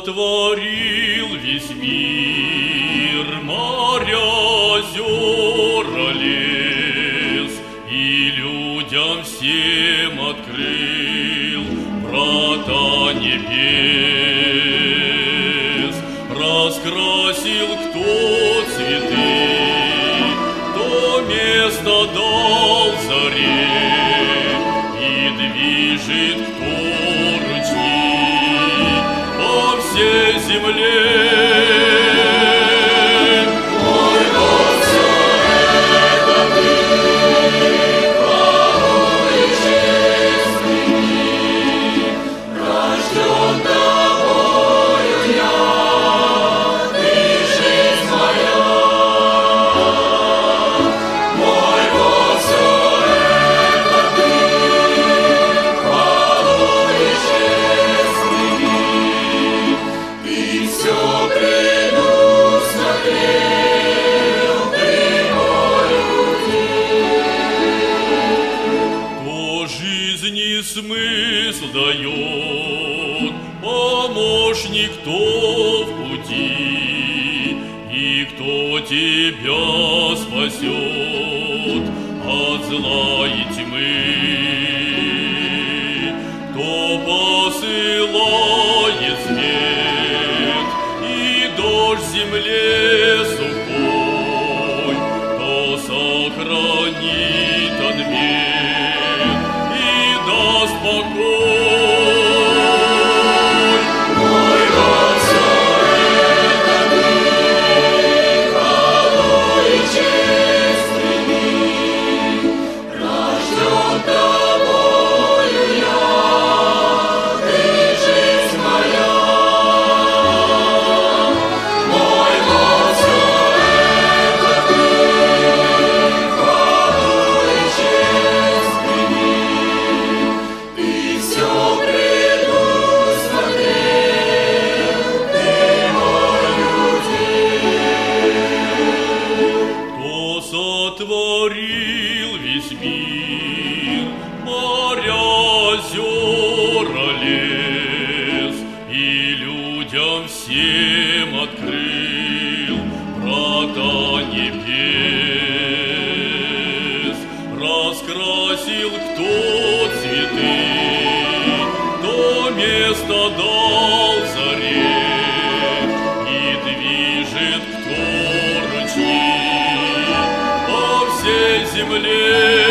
сотворил весь мир, моря, озера, лес, и людям всем открыл врата небес. Раскрасил кто цветы, кто место дал заре, и движет кто ручьи по всей земле. Мой Бог, все это ты, хвалу и честь прими, рожден тобою я, ты жизнь моя. Мой Бог, все это ты, хвалу и честь прими, ты все предусмотрел, ты мой удел. Кто жизни смысл дает, помощник, кто в пути, и кто тебя спасет от зла и тьмы, кто посылает свет и дождь земле сухой, кто сохранит от бед и даст покой. Мой Бог, все это ты, хвалу и честь прими, рожден тобою я, ты жизнь моя. Мой Бог, все это ты, хвалу и честь прими, ты все предусмотрел, ты мой удел. Кто сотворил весь мир, моря, озера, лес, и людям всем открыл врата небес. Раскрасил кто цветы, кто место дал заре, и движет кто ручьи по всей земле.